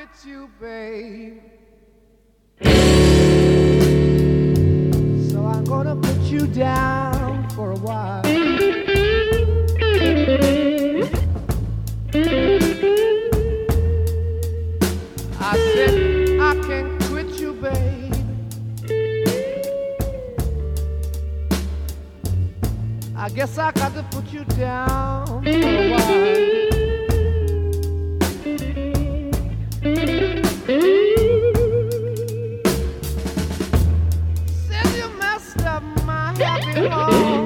with you, babe. So I'm gonna put you down for a while. I said I can't quit you, babe. I guess I got to put you down for a while. Said you messed up my happy home,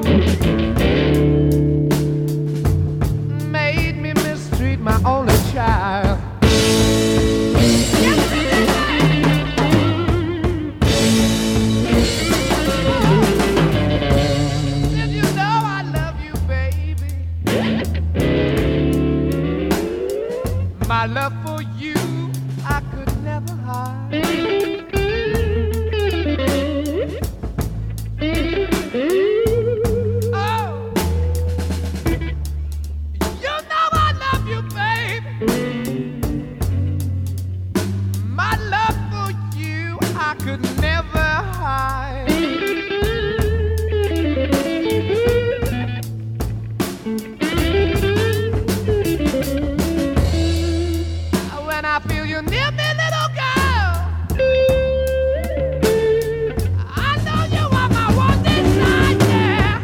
made me mistreat my only child. Said you know I love you, baby. My love for you I could never hide. Oh, you know I love you, baby. My love for you I could never hide. When I feel you near me, little girl, I know you are my one desire.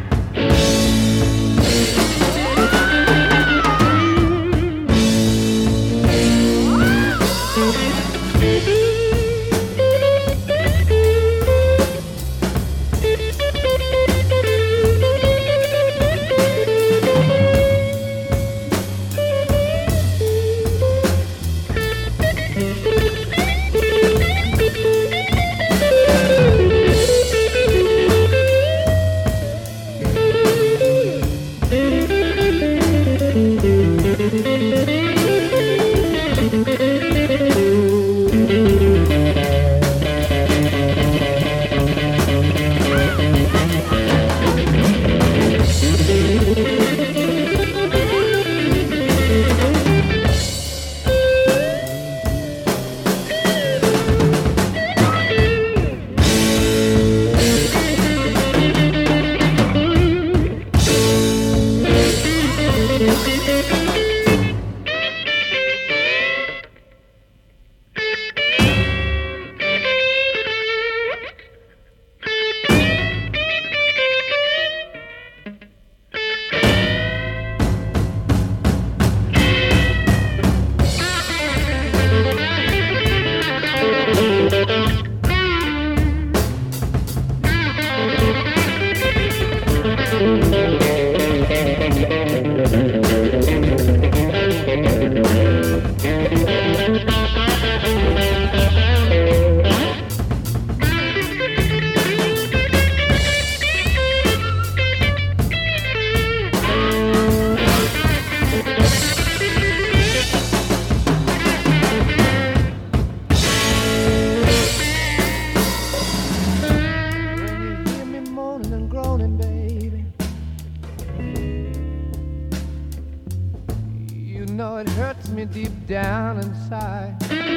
It hurts me deep down inside.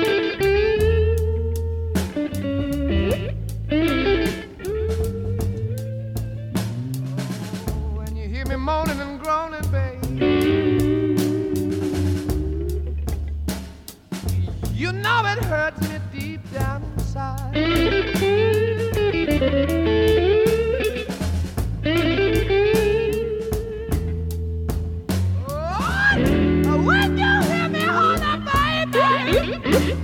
Oh, when you hear me moaning and groaning, babe, you know it hurts me deep down inside. When you hear me holler, baby,